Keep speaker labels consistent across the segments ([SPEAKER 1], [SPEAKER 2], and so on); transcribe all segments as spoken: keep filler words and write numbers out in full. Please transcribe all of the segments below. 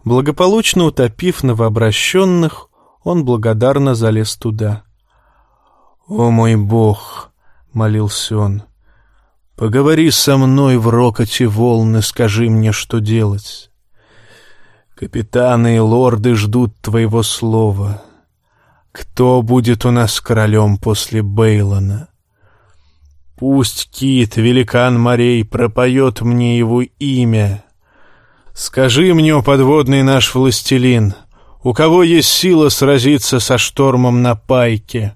[SPEAKER 1] Благополучно утопив новообращенных, он благодарно залез туда. «О мой Бог!» — молился он. «Поговори со мной в рокоте волны, скажи мне, что делать. Капитаны и лорды ждут твоего слова. Кто будет у нас королем после Бейлона? Пусть Кит, великан морей, пропоет мне его имя. Скажи мне, о подводный наш властелин, у кого есть сила сразиться со штормом на Пайке?»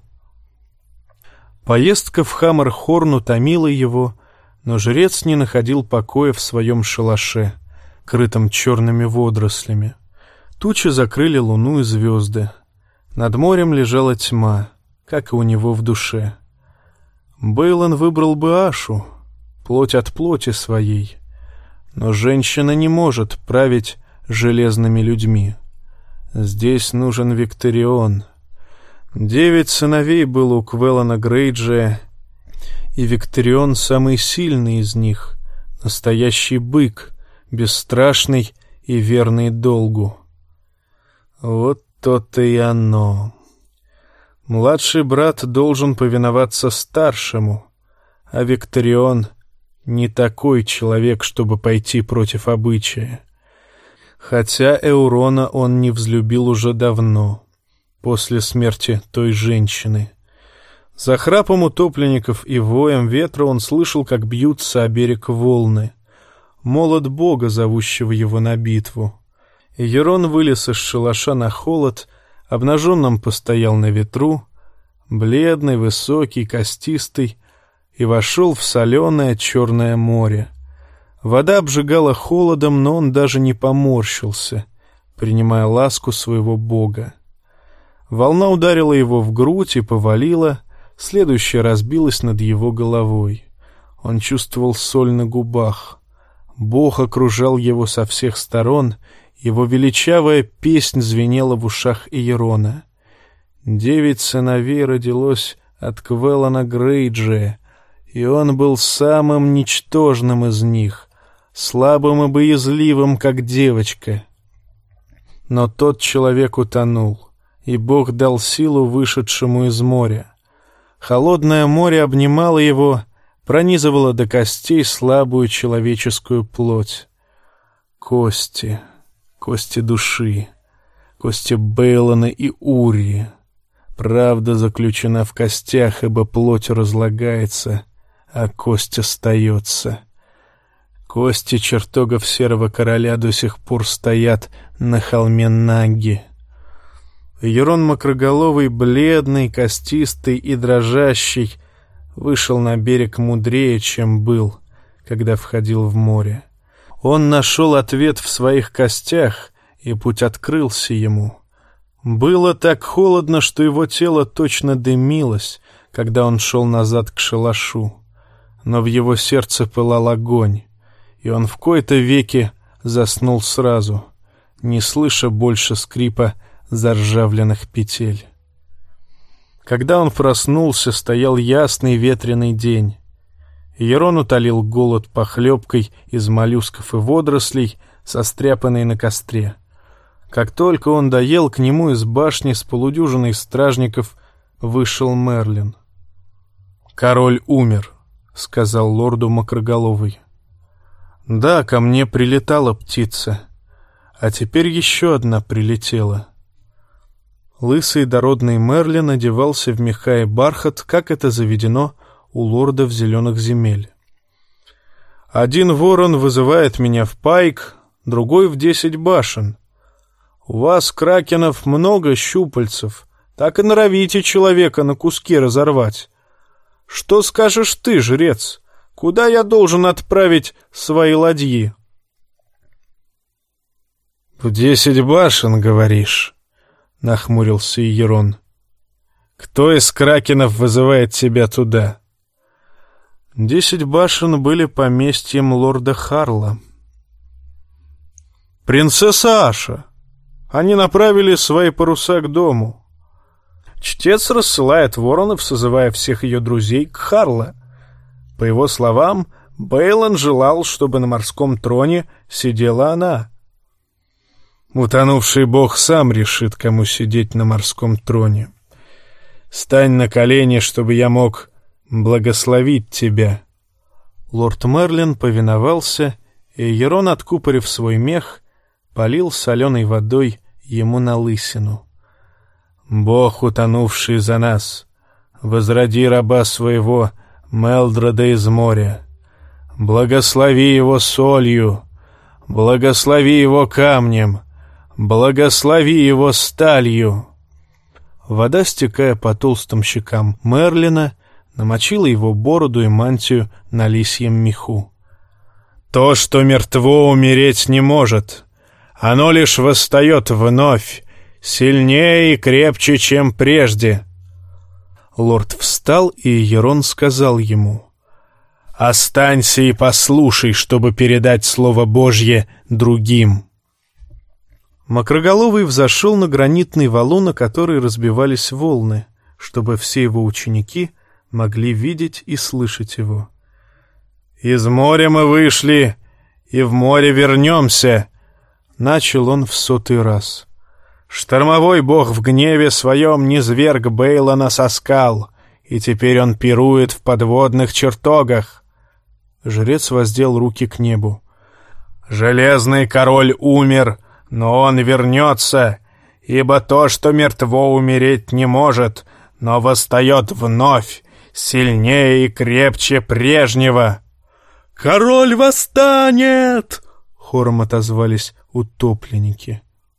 [SPEAKER 1] Поездка в Хаммерхорн утомила его, но жрец не находил покоя в своем шалаше, крытом черными водорослями. Тучи закрыли луну и звезды. Над морем лежала тьма, как и у него в душе. Бейлон выбрал бы Ашу, плоть от плоти своей, но женщина не может править железными людьми. Здесь нужен Викторион. Девять сыновей было у Квеллана Грейджия, и Викторион самый сильный из них, настоящий бык, бесстрашный и верный долгу. Вот то-то и оно. Младший брат должен повиноваться старшему, а Викторион не такой человек, чтобы пойти против обычая. Хотя Эурона он не взлюбил уже давно, после смерти той женщины. За храпом утопленников и воем ветра он слышал, как бьются о берег волны. Молот бога, зовущего его на битву. И Ерон вылез из шалаша на холод, обнаженным постоял на ветру, бледный, высокий, костистый, и вошел в соленое черное море. Вода обжигала холодом, но он даже не поморщился, принимая ласку своего бога. Волна ударила его в грудь и повалила, следующая разбилась над его головой. Он чувствовал соль на губах. Бог окружал его со всех сторон, его величавая песнь звенела в ушах Иерона. Девять сыновей родилось от Квеллана Грейджия, и он был самым ничтожным из них, слабым и боязливым, как девочка. Но тот человек утонул, и Бог дал силу вышедшему из моря. Холодное море обнимало его, пронизывало до костей слабую человеческую плоть. Кости, кости души, кости Бейлона и Урии. Правда заключена в костях, ибо плоть разлагается, а кость остается. Кости чертогов Серого Короля до сих пор стоят на холме Наги. Ерон Мокроголовый, бледный, костистый и дрожащий, вышел на берег мудрее, чем был, когда входил в море. Он нашел ответ в своих костях, и путь открылся ему. Было так холодно, что его тело точно дымилось, когда он шел назад к шалашу. Но в его сердце пылал огонь, и он в кои-то веки заснул сразу, не слыша больше скрипа заржавленных петель. Когда он проснулся, стоял ясный ветреный день. Ерон утолил голод похлебкой из моллюсков и водорослей, состряпанной на костре. Как только он доел, к нему из башни с полудюжиной стражников вышел Мерлин. «Король умер», — сказал лорду Мокроголовый. «Да, ко мне прилетала птица, а теперь еще одна прилетела». Лысый дородный Мерлин одевался в меха и бархат, как это заведено у лордов зеленых земель. «Один ворон вызывает меня в Пайк, другой в десять башен. У вас, кракенов, много щупальцев, так и норовите человека на куски разорвать. Что скажешь ты, жрец? Куда я должен отправить свои ладьи?» «В десять башен, говоришь?» — нахмурился Иерон. «Кто из кракенов вызывает тебя туда?» Десять башен были поместьем лорда Харла. «Принцесса Аша! Они направили свои паруса к дому. Чтец рассылает воронов, созывая всех ее друзей к Харла. По его словам, Бейлон желал, чтобы на морском троне сидела она». Утонувший бог сам решит, кому сидеть на морском троне. Стань на колени, чтобы я мог благословить тебя». Лорд Мерлин повиновался, и Эйерон, откупорив свой мех, полил соленой водой ему на лысину. «Бог, утонувший за нас, возроди раба своего Мелдрода из моря. Благослови его солью, благослови его камнем, благослови его сталью». Вода, стекая по толстым щекам Мерлина, намочила его бороду и мантию на лисьем меху. «То, что мертво, умереть не может. Оно лишь восстает вновь, сильнее и крепче, чем прежде». Лорд встал, и Эйерон сказал ему: «Останься и послушай, чтобы передать слово Божье другим». Макроголовый взошел на гранитный валун, на который разбивались волны, чтобы все его ученики могли видеть и слышать его. «Из моря мы вышли, и в море вернемся», — начал он в сотый раз. «Штормовой бог в гневе своем низвергг Бейлона со скал, и теперь он пирует в подводных чертогах». Жрец воздел руки к небу. «Железный король умер, но он вернется, ибо то, что мертво, умереть не может, но восстает вновь, сильнее и крепче прежнего». «Король восстанет!» — хором отозвались утопленники.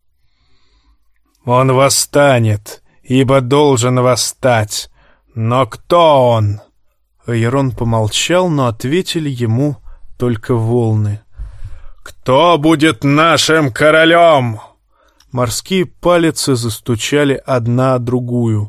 [SPEAKER 1] «Он восстанет, ибо должен восстать. Но кто он?» Эйерон помолчал, но ответили ему только волны. «Кто будет нашим королем?» Морские палицы застучали одна о другую.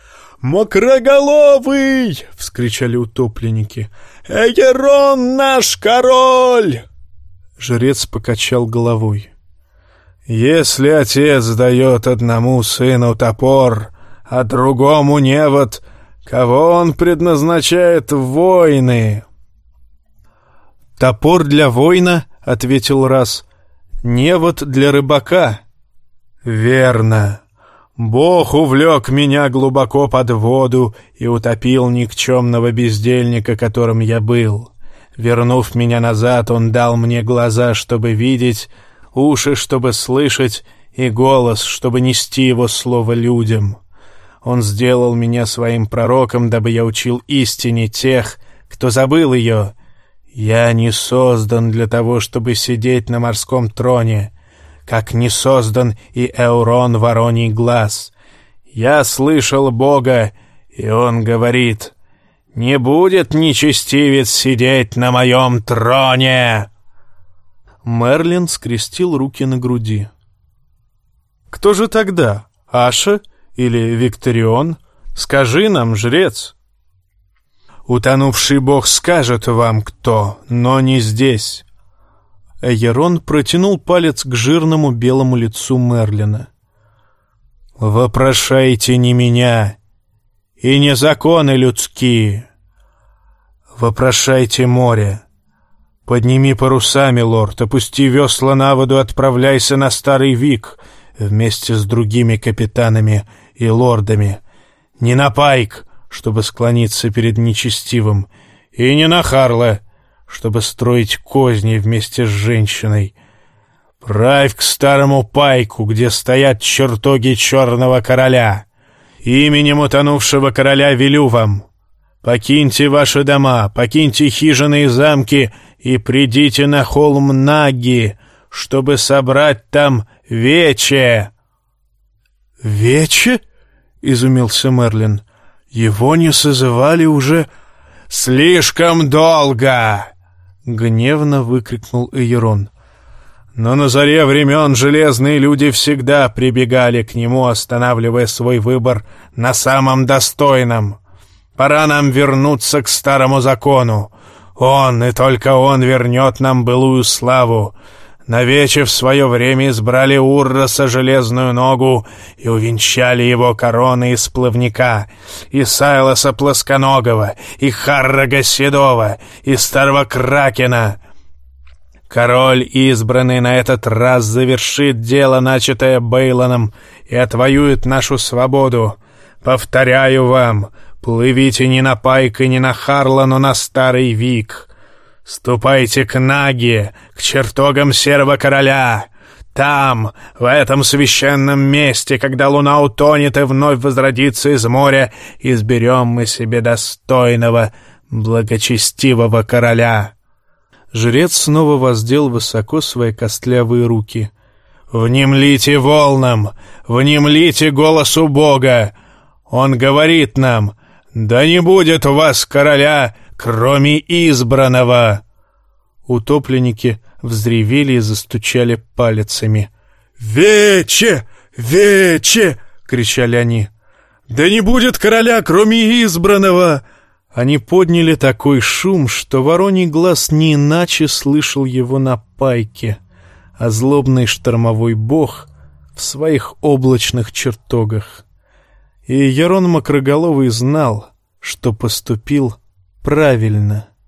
[SPEAKER 1] «Мокроголовый!» — вскричали утопленники. «Эйерон наш король!» Жрец покачал головой. «Если отец дает одному сыну топор, а другому невод, кого он предназначает в войны?» «Топор для воина, — ответил раз, — невод для рыбака». «Верно. Бог увлек меня глубоко под воду и утопил никчемного бездельника, которым я был. Вернув меня назад, он дал мне глаза, чтобы видеть, уши, чтобы слышать, и голос, чтобы нести его слово людям. Он сделал меня своим пророком, дабы я учил истине тех, кто забыл ее. Я не создан для того, чтобы сидеть на морском троне, как не создан и Эурон Вороний Глаз. Я слышал Бога, и он говорит: «Не будет нечестивец сидеть на моем троне!» Мерлин скрестил руки на груди. «Кто же тогда? Аша или Викторион? Скажи нам, жрец!» «Утонувший бог скажет вам, кто, но не здесь». Эйерон протянул палец к жирному белому лицу Мерлина. «Вопрошайте не меня и не законы людские. Вопрошайте море. Подними паруса, милорд, опусти весла на воду, отправляйся на Старый Вик вместе с другими капитанами и лордами. Не на Пайк, чтобы склониться перед нечестивым, и не на Харла, чтобы строить козни вместе с женщиной. Правь к Старому Пайку, где стоят чертоги Черного Короля. Именем утонувшего короля велю вам: покиньте ваши дома, покиньте хижины и замки и придите на холм Наги, чтобы собрать там вече». «Вече?» — изумился Мерлин. «Его не созывали уже...» «Слишком долго!» — гневно выкрикнул Эйерон. «Но на заре времен железные люди всегда прибегали к нему, останавливая свой выбор на самом достойном. Пора нам вернуться к старому закону. Он, и только он, вернет нам былую славу. Навече в свое время избрали Урроса Железную Ногу и увенчали его короной из плавника, и Сайлоса Плосконогого, и Харрога Седого, и Старого Кракена. Король избранный на этот раз завершит дело, начатое Бейлоном, и отвоюет нашу свободу. Повторяю вам, плывите не на Пайк и не на Харла, но на Старый Вик. Ступайте к Наге, к чертогам Серого Короля. Там, в этом священном месте, когда луна утонет и вновь возродится из моря, изберем мы себе достойного, благочестивого короля». Жрец снова воздел высоко свои костлявые руки. «Внемлите волнам, внемлите голосу Бога! Он говорит нам: да не будет у вас короля, кроме избранного!» Утопленники взревели и застучали палицами. «Вече! Вече!» — кричали они. «Да не будет короля, кроме избранного!» Они подняли такой шум, что Вороний глаз не иначе слышал его на Пайке, а злобный штормовой бог в своих облачных чертогах. И Ярон Мокроголовый знал, что поступил правильно.